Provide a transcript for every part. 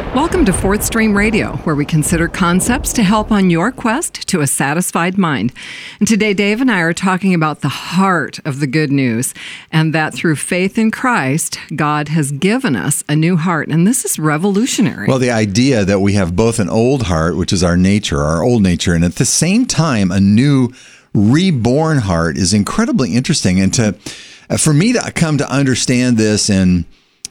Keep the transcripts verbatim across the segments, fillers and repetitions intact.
Welcome to Fourth Stream Radio, where we consider concepts to help on your quest to a satisfied mind. And today, Dave and I are talking about the heart of the good news, and that through faith in Christ, God has given us a new heart. And this is revolutionary. Well, the idea that we have both an old heart, which is our nature, our old nature, and at the same time, a new reborn heart is incredibly interesting. And to, for me to come to understand this and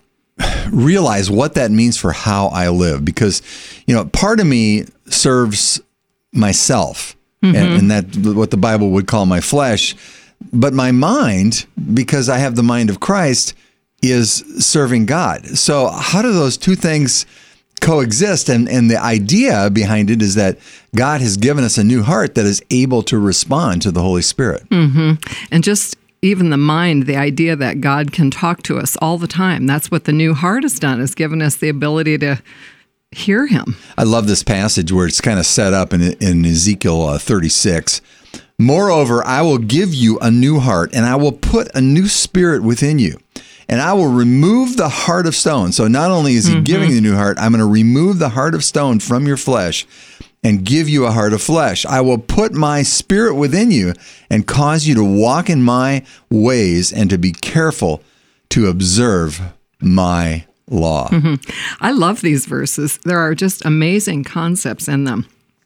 realize what that means for how I live, because, you know, part of me serves myself, mm-hmm. and, and that what the Bible would call my flesh, but my mind, because I have the mind of Christ, is serving God. So how do those two things coexist? And, and the idea behind it is that God has given us a new heart that is able to respond to the Holy Spirit. Mm-hmm. And just even the mind, the idea that God can talk to us all the time. That's what the new heart has done, has given us the ability to hear him. I love this passage where it's kind of set up in, in Ezekiel uh, thirty-six. Moreover, I will give you a new heart, and I will put a new spirit within you, and I will remove the heart of stone. So not only is he mm-hmm. giving you a new heart, I'm going to remove the heart of stone from your flesh and give you a heart of flesh. I will put my spirit within you and cause you to walk in my ways and to be careful to observe my law. Mm-hmm. I love these verses. There are just amazing concepts in them.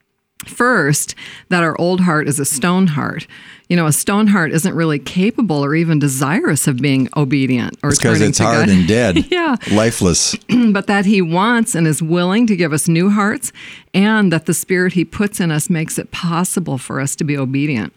First, that our old heart is a stone heart. You know, a stone heart isn't really capable or even desirous of being obedient or it's because turning it's to hard God. and dead, yeah, lifeless. But that he wants and is willing to give us new hearts, and that the Spirit he puts in us makes it possible for us to be obedient.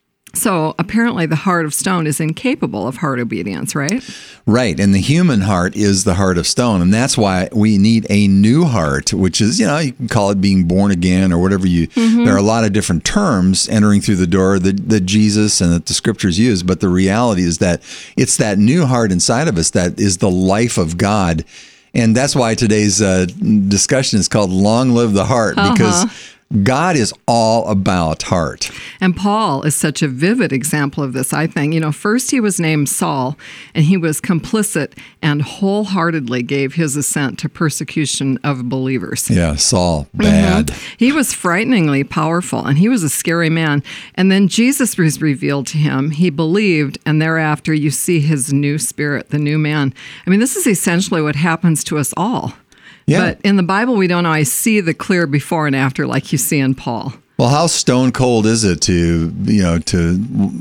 So apparently the heart of stone is incapable of heart obedience, right? Right. And the human heart is the heart of stone. And that's why we need a new heart, which is, you know, you can call it being born again or whatever you, mm-hmm. there are a lot of different terms entering through the door that, that Jesus and that the scriptures use. But the reality is that it's that new heart inside of us that is the life of God. And that's why today's uh, discussion is called Long Live the Heart, uh-huh. because God is all about heart. And Paul is such a vivid example of this, I think. You know, first he was named Saul, and he was complicit and wholeheartedly gave his assent to persecution of believers. Yeah, Saul, bad. Mm-hmm. He was frighteningly powerful, and he was a scary man. And then Jesus was revealed to him. He believed, and thereafter you see his new spirit, the new man. I mean, this is essentially what happens to us all. Yeah. But in the Bible, we don't always see the clear before and after like you see in Paul. Well, how stone cold is it to, you know, to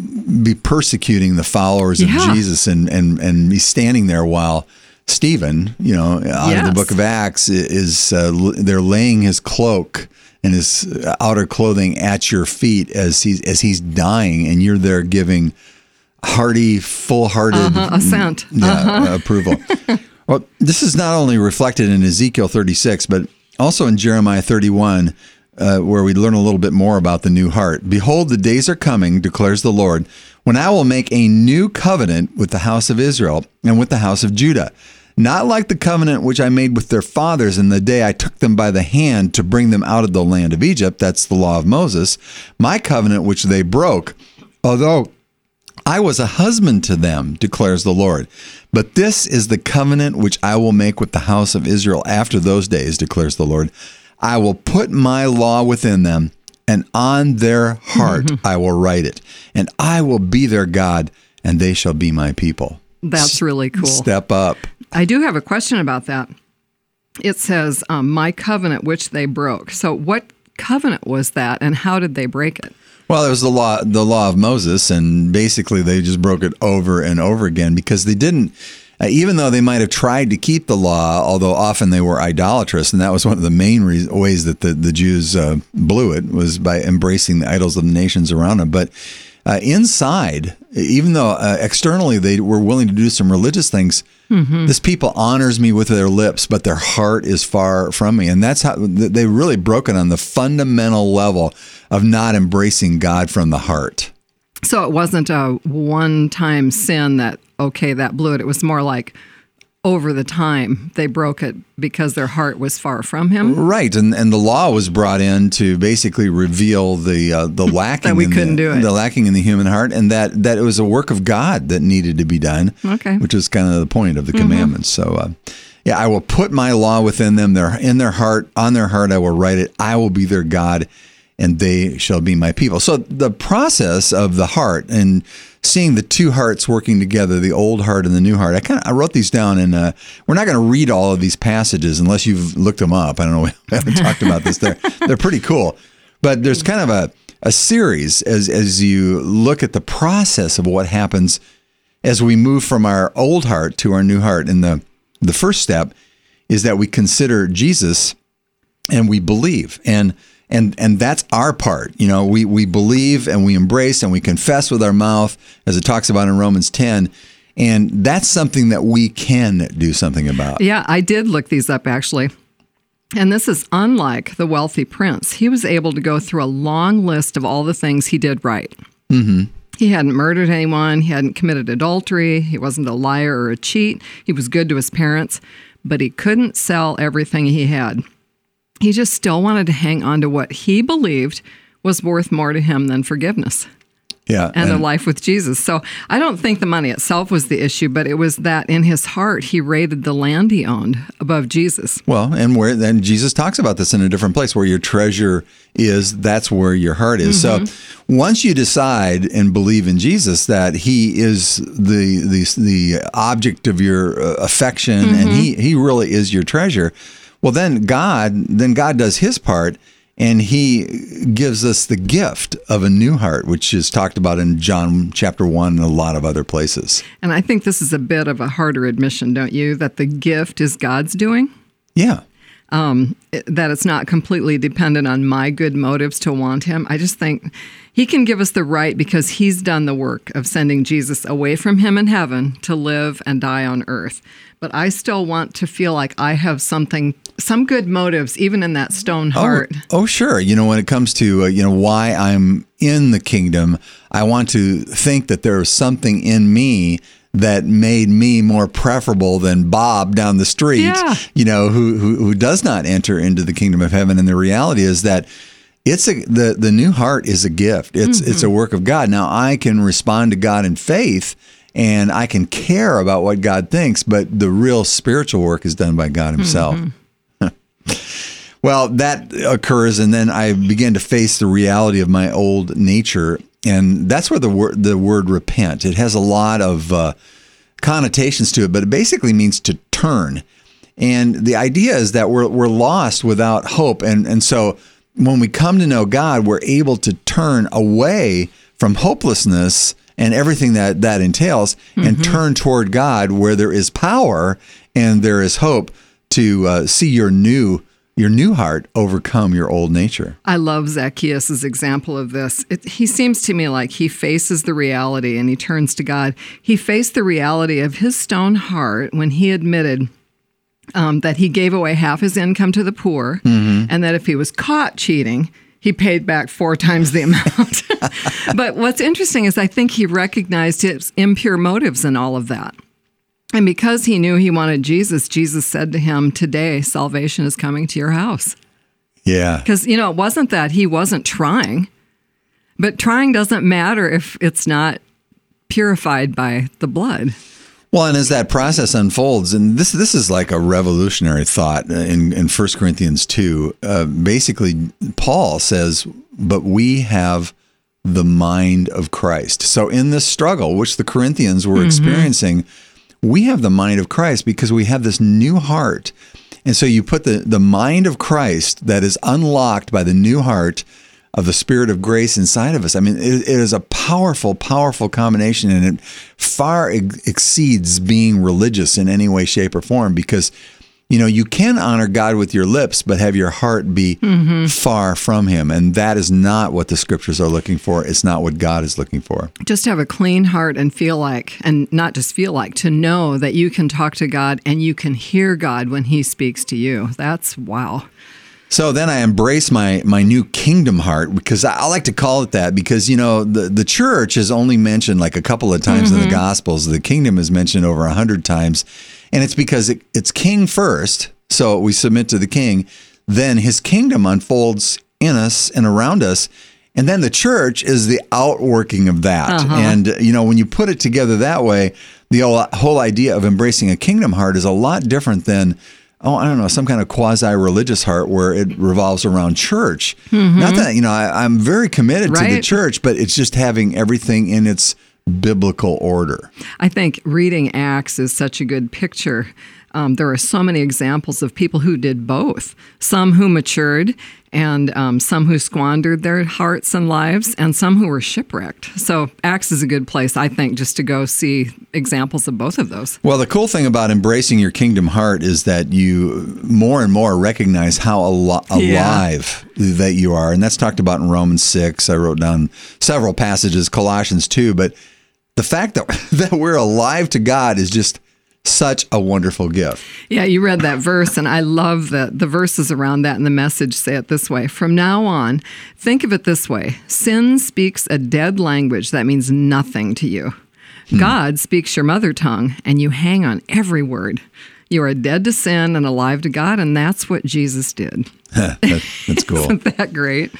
be persecuting the followers of yeah. Jesus and, and, and be standing there while Stephen, you know, out yes. of the book of Acts, is uh, they're laying his cloak and his outer clothing at your feet as he's, as he's dying, and you're there giving hearty, full-hearted uh-huh, assent. Yeah, uh-huh. approval. Well, this is not only reflected in Ezekiel thirty-six, but also in Jeremiah thirty-one, uh, where we learn a little bit more about the new heart. Behold, the days are coming, declares the Lord, when I will make a new covenant with the house of Israel and with the house of Judah, not like the covenant which I made with their fathers in the day I took them by the hand to bring them out of the land of Egypt. That's the law of Moses, my covenant which they broke, although I was a husband to them, declares the Lord. But this is the covenant which I will make with the house of Israel after those days, declares the Lord. I will put my law within them, and on their heart I will write it. And I will be their God, and they shall be my people. That's really cool. Step up. I do have a question about that. It says, um, my covenant which they broke. So what covenant was that, and how did they break it? Well, it was the law, the law of Moses, and basically they just broke it over and over again because they didn't, uh, even though they might have tried to keep the law, although often they were idolatrous, and that was one of the main re- ways that the, the Jews uh, blew it, was by embracing the idols of the nations around them. But uh, inside, even though uh, externally they were willing to do some religious things, mm-hmm. this people honors me with their lips, but their heart is far from me. And that's how they really broke it on the fundamental level of not embracing God from the heart. So it wasn't a one-time sin that, okay, that blew it. It was more like over the time they broke it because their heart was far from him. Right, and and the law was brought in to basically reveal the uh, the lacking that we in couldn't the, do it. the lacking in the human heart, and that that it was a work of God that needed to be done. Okay, which is kind of the point of the mm-hmm. commandments. So. Uh, Yeah, I will put my law within them. They're in their heart, on their heart, I will write it. I will be their God, and they shall be my people. So the process of the heart and seeing the two hearts working together, the old heart and the new heart. I kind of I wrote these down, and uh, we're not going to read all of these passages unless you've looked them up. I don't know. We haven't talked about this. They're they're pretty cool, but there's kind of a a series as as you look at the process of what happens as we move from our old heart to our new heart. And the the first step is that we consider Jesus and we believe. And And and that's our part. You know, we, we believe and we embrace and we confess with our mouth, as it talks about in Romans ten. And that's something that we can do something about. Yeah, I did look these up, actually. And this is unlike the wealthy prince. He was able to go through a long list of all the things he did right. Mm-hmm. He hadn't murdered anyone. He hadn't committed adultery. He wasn't a liar or a cheat. He was good to his parents. But he couldn't sell everything he had. He just still wanted to hang on to what he believed was worth more to him than forgiveness. Yeah, and, and a life with Jesus. So I don't think the money itself was the issue, but it was that in his heart, he rated the land he owned above Jesus. Well, and where then Jesus talks about this in a different place, where your treasure is, that's where your heart is. Mm-hmm. So once you decide and believe in Jesus that he is the the, the object of your affection, mm-hmm. and he, he really is your treasure, well, then God, then God does his part, and he gives us the gift of a new heart, which is talked about in John chapter one and a lot of other places. And I think this is a bit of a harder admission, don't you, that the gift is God's doing? Yeah. Um, that it's not completely dependent on my good motives to want him. I just think he can give us the right because he's done the work of sending Jesus away from him in heaven to live and die on earth. But I still want to feel like I have something, some good motives, even in that stone heart. Oh, oh sure. You know, when it comes to, uh, you know, why I'm in the kingdom, I want to think that there is something in me that made me more preferable than Bob down the street, yeah. you know, who, who who does not enter into the kingdom of heaven. And the reality is that it's a the, the new heart is a gift. It's mm-hmm. it's a work of God. Now, I can respond to God in faith, and I can care about what God thinks, but the real spiritual work is done by God himself. Mm-hmm. Well, that occurs, and then I begin to face the reality of my old nature. And that's where the word the word repent, it has a lot of uh, connotations to it, but it basically means to turn. And the idea is that we're we're lost without hope. And, and so when we come to know God, we're able to turn away from hopelessness and everything that that entails, mm-hmm. and turn toward God, where there is power and there is hope to uh, see your new your new heart overcome your old nature. I love Zacchaeus' example of this. It, he seems to me like he faces the reality and he turns to God. He faced the reality of his stone heart when he admitted um, that he gave away half his income to the poor, mm-hmm. and that if he was caught cheating, he paid back four times the amount. But what's interesting is I think he recognized his impure motives in all of that. And because he knew he wanted Jesus, Jesus said to him, today, salvation is coming to your house. Yeah. Because, you know, it wasn't that he wasn't trying, but trying doesn't matter if it's not purified by the blood. Well, and as that process unfolds, and this this is like a revolutionary thought in, in First Corinthians two, uh, basically Paul says, but we have the mind of Christ. So in this struggle, which the Corinthians were mm-hmm. experiencing, we have the mind of Christ because we have this new heart. And so you put the, the mind of Christ that is unlocked by the new heart of the Spirit of grace inside of us. I mean, it, it is a powerful, powerful combination, and it far ex- exceeds being religious in any way, shape, or form, because, you know, you can honor God with your lips, but have your heart be mm-hmm. far from him. And that is not what the scriptures are looking for. It's not what God is looking for. Just have a clean heart and feel like, and not just feel like, to know that you can talk to God and you can hear God when he speaks to you. That's wow. So then I embrace my my new kingdom heart, because I, I like to call it that, because, you know, the, the church is only mentioned like a couple of times mm-hmm. in the Gospels. The kingdom is mentioned over a hundred times. And it's because it, it's king first, so we submit to the king. Then his kingdom unfolds in us and around us. And then the church is the outworking of that. Uh-huh. And, you know, when you put it together that way, the whole, whole idea of embracing a kingdom heart is a lot different than, oh, I don't know, some kind of quasi-religious heart where it revolves around church. Mm-hmm. Not that, you know, I, I'm very committed right. to the church, but it's just having everything in its biblical order. I think reading Acts is such a good picture. Um, there are so many examples of people who did both. Some who matured, and um, some who squandered their hearts and lives, and some who were shipwrecked. So Acts is a good place, I think, just to go see examples of both of those. Well, the cool thing about embracing your kingdom heart is that you more and more recognize how al- alive yeah. that you are. And that's talked about in Romans six. I wrote down several passages, Colossians two. But the fact that, that we're alive to God is just such a wonderful gift. Yeah, you read that verse, and I love that the verses around that, and the message say it this way. From now on, think of it this way. Sin speaks a dead language that means nothing to you. Hmm. God speaks your mother tongue, and you hang on every word. You are dead to sin and alive to God, and that's what Jesus did. that, that's cool. Isn't that great?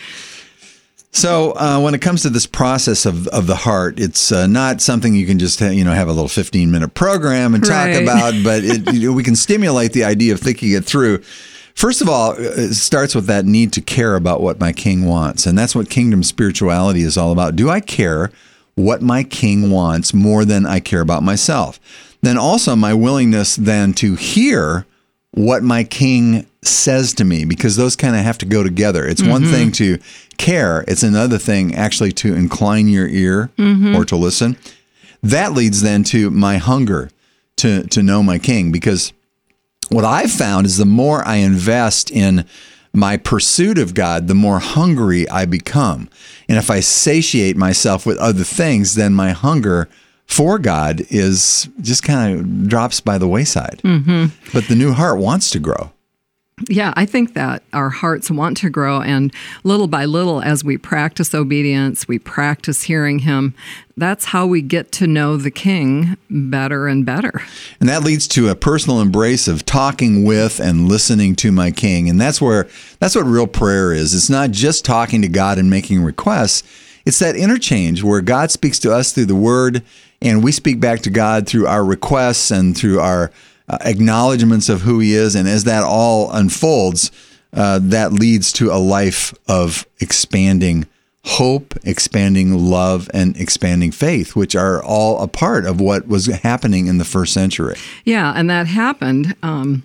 So uh, when it comes to this process of, of the heart, it's uh, not something you can just ha- you know have a little fifteen minute program and talk right. about, but it, you know, we can stimulate the idea of thinking it through. First of all, it starts with that need to care about what my king wants, and that's what kingdom spirituality is all about. Do I care what my king wants more than I care about myself? Then also my willingness then to hear what my king says to me, because those kind of have to go together. It's mm-hmm. one thing to care. It's another thing actually to incline your ear mm-hmm. or to listen. That leads then to my hunger to, to know my king, because what I've found is the more I invest in my pursuit of God, the more hungry I become. And if I satiate myself with other things, then my hunger for God is just kind of drops by the wayside. Mm-hmm. But the new heart wants to grow. Yeah, I think that our hearts want to grow, and little by little, as we practice obedience, we practice hearing him, that's how we get to know the King better and better. And that leads to a personal embrace of talking with and listening to my King. And that's where that's what real prayer is. It's not just talking to God and making requests. It's that interchange where God speaks to us through the Word, and we speak back to God through our requests and through our Uh, acknowledgments of who he is. And as that all unfolds, uh, that leads to a life of expanding hope, expanding love, and expanding faith, which are all a part of what was happening in the first century. Yeah, and that happened. Um,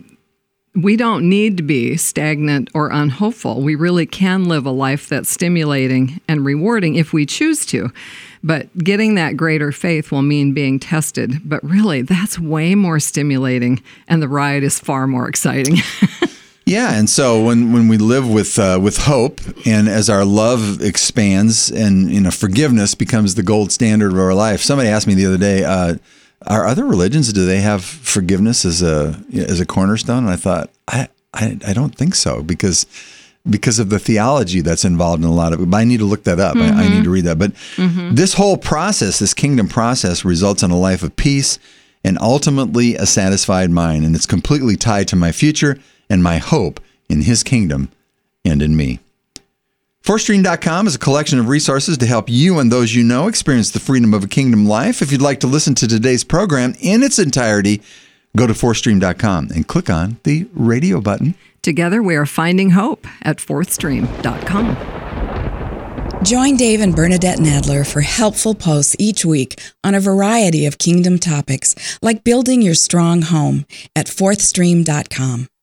we don't need to be stagnant or unhopeful. We really can live a life that's stimulating and rewarding if we choose to. But getting that greater faith will mean being tested. But really, that's way more stimulating, and the ride is far more exciting. Yeah, and so when, when we live with uh, with hope, and as our love expands, and you know forgiveness becomes the gold standard of our life. Somebody asked me the other day, uh, are other religions, do they have forgiveness as a as a cornerstone? And I thought, I I, I don't think so, because. because of the theology that's involved in a lot of it. But I need to look that up. Mm-hmm. I, I need to read that. But mm-hmm. this whole process, this kingdom process, results in a life of peace and ultimately a satisfied mind. And it's completely tied to my future and my hope in his kingdom and in me. fourth stream dot com is a collection of resources to help you and those you know experience the freedom of a kingdom life. If you'd like to listen to today's program in its entirety, go to fourth stream dot com and click on the radio button. Together, we are finding hope at fourth stream dot com. Join Dave and Bernadette Nadler for helpful posts each week on a variety of kingdom topics, like building your strong home at fourth stream dot com.